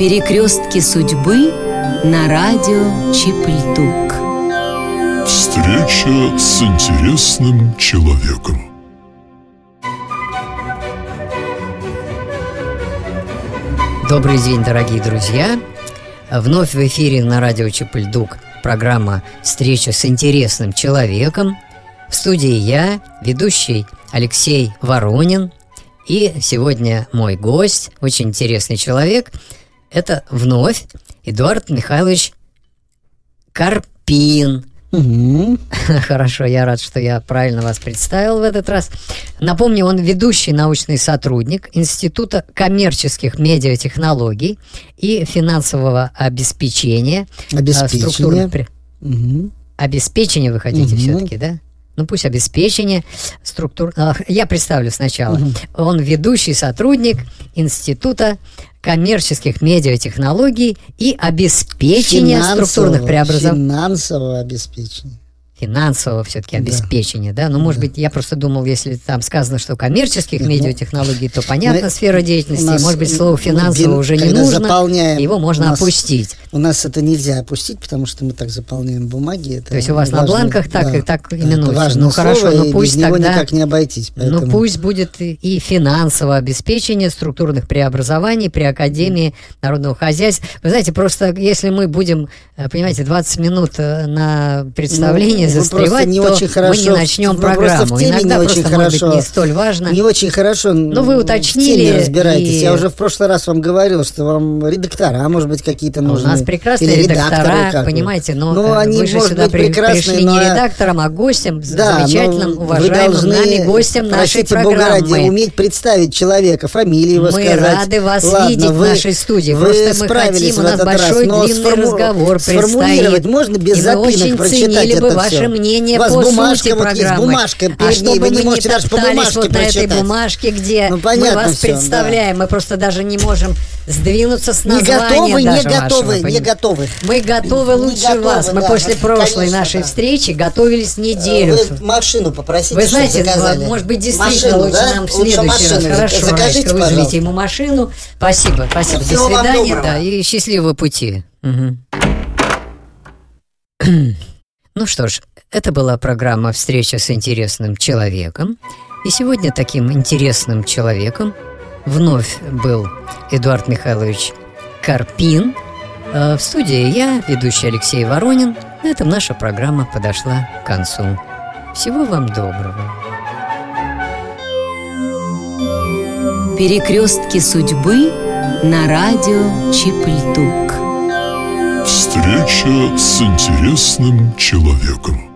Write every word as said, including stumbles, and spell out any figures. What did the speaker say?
Перекрестки судьбы на радио Чипльдук. Встреча с интересным человеком. Добрый день, дорогие друзья! Вновь в эфире на радио Чипльдук программа «Встреча с интересным человеком». В студии я, ведущий Алексей Воронин. И сегодня мой гость, очень интересный человек, это вновь Эдуард Михайлович Карпин. Угу. Хорошо, я рад, что я правильно вас представил в этот раз. Напомню, он ведущий научный сотрудник Института коммерческих медиатехнологий и финансового обеспечения. Обеспечение. Структурных... Угу. Обеспечение вы хотите угу. все-таки, да? Ну пусть обеспечение структур... Я представлю сначала. Угу. Он ведущий сотрудник Института коммерческих медиатехнологий и обеспечения финансового, структурных преобразований. Финансового обеспечения. Финансового все-таки Да. обеспечения, да? Ну, может Да. быть, я просто думал, если там сказано, что коммерческих Ну, медиатехнологий, то понятна мы- сфера деятельности. у нас, Может быть, слово ну, финансово бин- уже не когда нужно, заполняем, его можно у нас- опустить. У нас это нельзя опустить, потому что мы так заполняем бумаги. Это То есть у вас на важно, бланках так да, и так да, именуется. это важное Ну, хорошо, слово, но и пусть без него тогда- никак не обойтись. Ну, Поэтому... пусть будет и- и финансовое обеспечение структурных преобразований при Академии народного хозяйства. Вы знаете, просто если мы будем, э, понимаете, двадцать минут э, на представление Ну, вы застревать, просто не то очень мы хорошо- не начнем вы просто программу. в теме Иногда не просто очень может быть хорошо- не столь важно. Не очень хорошо. Ну, вы уточнили, В теме разбираетесь. и- Я уже в прошлый раз вам говорил, что вам редактора, может быть, какие-то У нужны. нас прекрасные Или редактора, редакторы, как вы. понимаете, но Ну, э, они, вы же может сюда быть, при- прекрасные, пришли не но- редактором, а гостем, Да, замечательным, но вы уважаемым должны, нами гостем нашей простите Бога ради, программы. уметь представить человека, фамилию его Мы сказать. рады вас Ладно, видеть в вы- нашей студии. Вы Просто мы справились хотим, у в нас этот раз, большой но длинный сформу- разговор сформулировать предстоит. можно без И мы запинок очень прочитать ценили бы это ваше всё. мнение У вас по бумажка, сути вот есть программы. бумажка перед А ней, чтобы вы мы не не можете даже по топтались бумажке вот на этой прочитать. бумажке, где Ну, мы понятно вас всё, представляем, мы просто даже не можем сдвинуться с Не названия готовы, не даже готовы, вашего, не поним- готовы. Мы готовы Не лучше готовы, вас. Мы да, после прошлой конечно, нашей да. встречи готовились неделю. Вы машину попросите, Вы чтобы знаете, заказали. может быть, действительно Машину, лучше да? нам в Лучше следующий раз. машину Хорошо, закажите, Раечка, вызовите пожалуйста. ему машину. Спасибо, спасибо. До Всего вам свидания, доброго. да, и счастливого пути. Мгм. Ну что ж, это была программа «Встреча с интересным человеком». И сегодня таким интересным человеком вновь был Эдуард Михайлович Карпин. А в студии я, ведущий Алексей Воронин. На этом наша программа подошла к концу. Всего вам доброго. Перекрестки судьбы на радио Чипльдук. Встреча с интересным человеком.